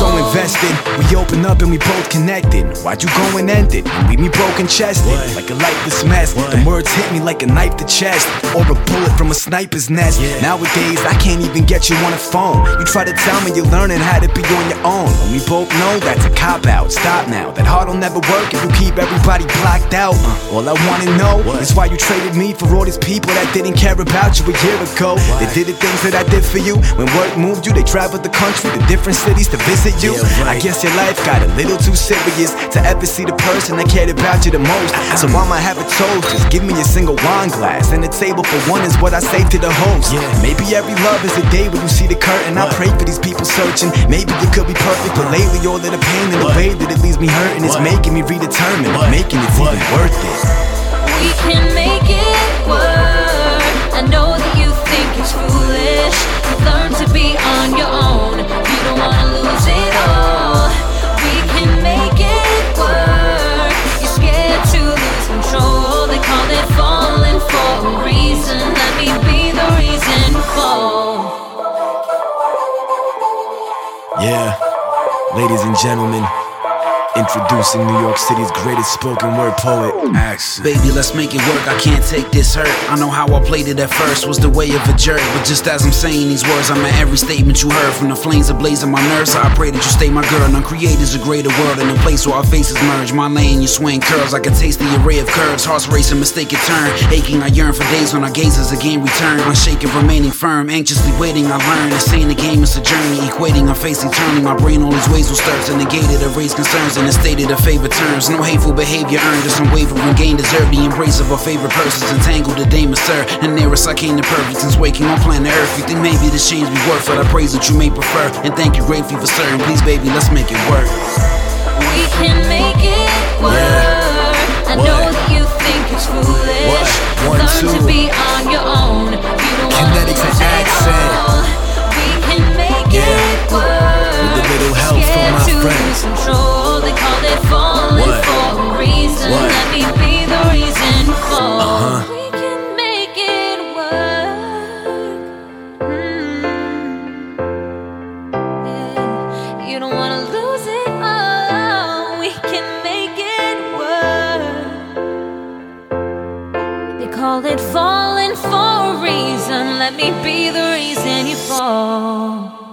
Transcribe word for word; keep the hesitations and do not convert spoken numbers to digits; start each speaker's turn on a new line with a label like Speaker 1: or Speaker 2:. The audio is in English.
Speaker 1: so invested. We opened up and we both connected. Why'd you go and end it and leave me broken chested? What? Like a lifeless mess. What? The words hit me like a knife to chest, or a bullet from a sniper's nest. Yeah. Nowadays I can't even get you on a phone. You try to tell me you're learning how to be on your own, when we both know that's a cop-out. Stop now, that heart'll never work if you keep everybody blocked out. uh, All I wanna know what? is why you traded me for all these people that didn't care about you a year ago. Why? They did the things that I did for you. When work moved you, they traveled the country to different cities to visit you. Yeah, right. I guess your life got a little too serious to ever see the person that cared about you the most. So I'ma have a toast, just give me a single wine glass, and a table for one is what I say to the host. Yeah. Maybe every love is a day when you see the curtain. What? I pray for these people searching. Maybe it could be perfect, but lately all of the pain and the what? way that it leaves me hurting is making me redetermined, what? making it what? even worth it.
Speaker 2: We can make it work. I know that you think it's foolish. You've learned to be on your own. You don't wanna lose it all. We can make it work. You're scared to lose control. They call it falling for a reason. Let me be the reason you fall.
Speaker 1: Yeah, ladies and gentlemen, introducing New York City's greatest spoken word poet, Axel.
Speaker 3: Baby, let's make it work, I can't take this hurt. I know how I played it at first was the way of a jerk, but just as I'm saying these words, I'm at every statement you heard. From the flames that blaze in my nerves, so I pray that you stay my girl. And create is a greater world in a place where our faces merge. My lane, you swing curls, I can taste the array of curves. Hearts racing, mistaken turn. Aching, I yearn for days when our gazes again return. Unshaken, remaining firm, anxiously waiting, I learn. And saying the game is a journey, equating our face eternally. My brain always ways will stir to negate it, erase concerns, and stated of favor terms. No hateful behavior earned, just unwavering gain deserved. The embrace of our favorite persons, entangled the dame sir. And nearest I came to perfect since waking on planet Earth. You think maybe this change be worth it? I praise that you may prefer, and thank you gratefully for certain. Please baby, let's make it work.
Speaker 2: We can make it work. Yeah. I what? know that you think it's foolish.
Speaker 1: One,
Speaker 2: Learn
Speaker 1: two.
Speaker 2: to be on your own. You don't
Speaker 1: Kinetics
Speaker 2: want to
Speaker 1: accent.
Speaker 2: We can make yeah. it work.
Speaker 1: With a little help from my friends.
Speaker 2: Control. They call it falling what? for a reason. What? Let me be the reason for.
Speaker 1: Uh-huh.
Speaker 2: We can make it work. Mm. Yeah. You don't wanna lose it all. We can make it work. They call it falling for a reason. Let me be the reason you fall.